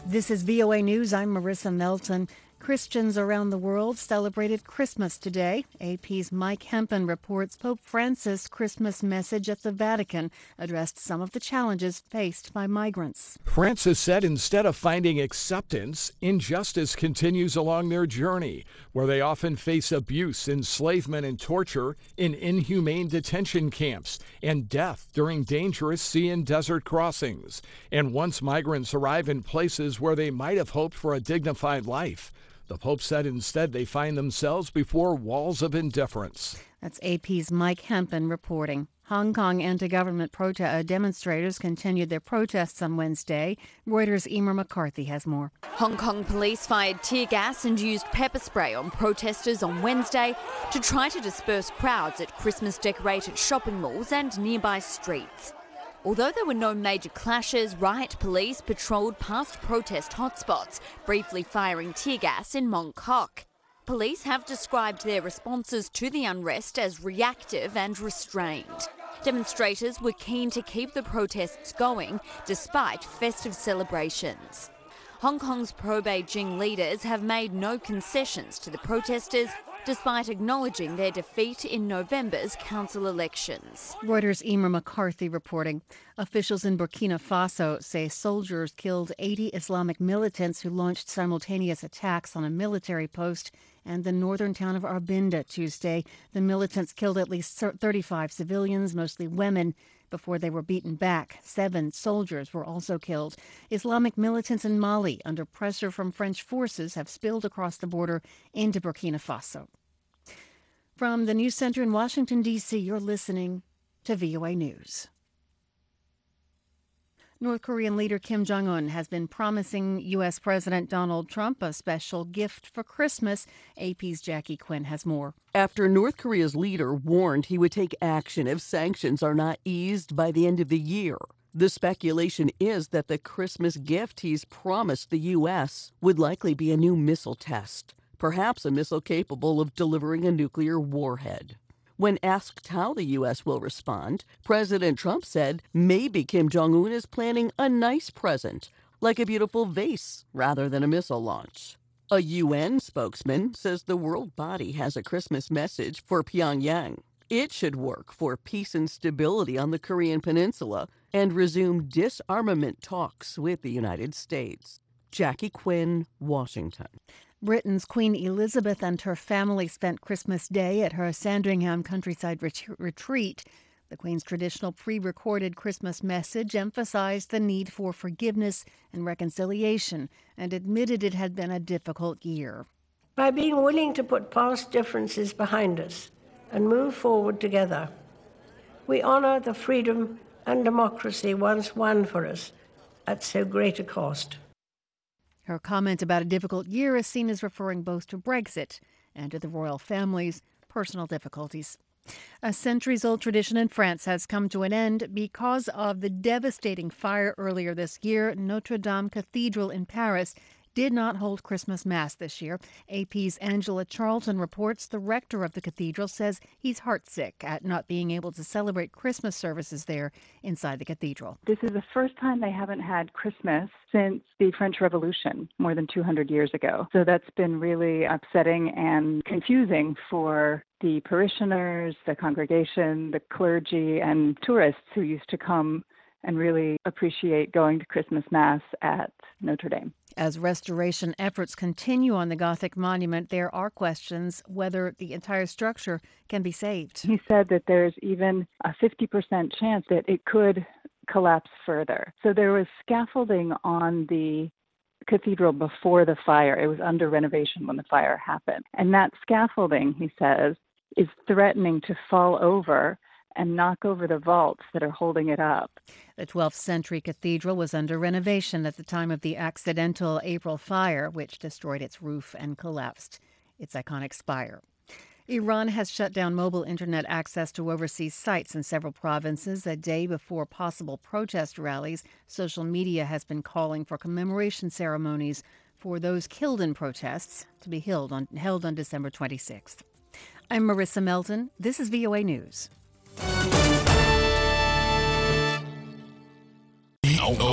This is VOA News. I'm Marissa Melton. Christians around the world celebrated Christmas today. AP's Mike Hempen reports Pope Francis' Christmas message at the Vatican addressed some of the challenges faced by migrants. Francis said instead of finding acceptance, injustice continues along their journey, where they often face abuse, enslavement, and torture in inhumane detention camps, and death during dangerous sea and desert crossings. And once migrants arrive in places where they might have hoped for a dignified life, the Pope said instead they find themselves before walls of indifference. That's AP's Mike Hempen reporting. Hong Kong anti-government demonstrators continued their protests on Wednesday. Reuters' Emer McCarthy has more. Hong Kong police fired tear gas and used pepper spray on protesters on Wednesday to try to disperse crowds at Christmas-decorated shopping malls and nearby streets. Although there were no major clashes, riot police patrolled past protest hotspots, briefly firing tear gas in Mong Kok. Police have described their responses to the unrest as reactive and restrained. Demonstrators were keen to keep the protests going despite festive celebrations. Hong Kong's pro-Beijing leaders have made no concessions to the protesters, despite acknowledging their defeat in November's council elections. Reuters' Emer McCarthy reporting. Officials in Burkina Faso say soldiers killed 80 Islamic militants who launched simultaneous attacks on a military post and the northern town of Arbinda Tuesday. The militants killed at least 35 civilians, mostly women, before they were beaten back. 7 soldiers were also killed. Islamic militants in Mali, under pressure from French forces, have spilled across the border into Burkina Faso. From the News Center in Washington, D.C., you're listening to VOA News. North Korean leader Kim Jong-un has been promising U.S. President Donald Trump a special gift for Christmas. AP's Jackie Quinn has more. After North Korea's leader warned he would take action if sanctions are not eased by the end of the year. The speculation is that the Christmas gift he's promised the U.S. would likely be a new missile test, perhaps a missile capable of delivering a nuclear warhead. When asked how the U.S. will respond, President Trump said maybe Kim Jong-un is planning a nice present, like a beautiful vase, rather than a missile launch. A UN spokesman says the world body has a Christmas message for Pyongyang. It should work for peace and stability on the Korean peninsula and resume disarmament talks with the United States. Jackie Quinn, Washington. Britain's Queen Elizabeth and her family spent Christmas Day at her Sandringham countryside retreat. The Queen's traditional pre-recorded Christmas message emphasized the need for forgiveness and reconciliation and admitted it had been a difficult year. By being willing to put past differences behind us and move forward together, we honor the freedom and democracy once won for us at so great a cost. Her comment about a difficult year is seen as referring both to Brexit and to the royal family's personal difficulties. A centuries-old tradition in France has come to an end because of the devastating fire earlier this year. Notre Dame Cathedral in Paris did not hold Christmas Mass this year. AP's Angela Charlton reports the rector of the cathedral says he's heartsick at not being able to celebrate Christmas services there inside the cathedral. This is the first time they haven't had Christmas since the French Revolution, more than 200 years ago. So that's been really upsetting and confusing for the parishioners, the congregation, the clergy, and tourists who used to come and really appreciate going to Christmas Mass at Notre Dame. As restoration efforts continue on the Gothic monument, there are questions whether the entire structure can be saved. He said that there's even a 50% chance that it could collapse further. So there was scaffolding on the cathedral before the fire. It was under renovation when the fire happened. And that scaffolding, he says, is threatening to fall over and knock over the vaults that are holding it up. The 12th century cathedral was under renovation at the time of the accidental April fire, which destroyed its roof and collapsed its iconic spire. Iran has shut down mobile internet access to overseas sites in several provinces a day before possible protest rallies. Social media has been calling for commemoration ceremonies for those killed in protests to be held on December 26th. I'm Marissa Melton. This is VOA News.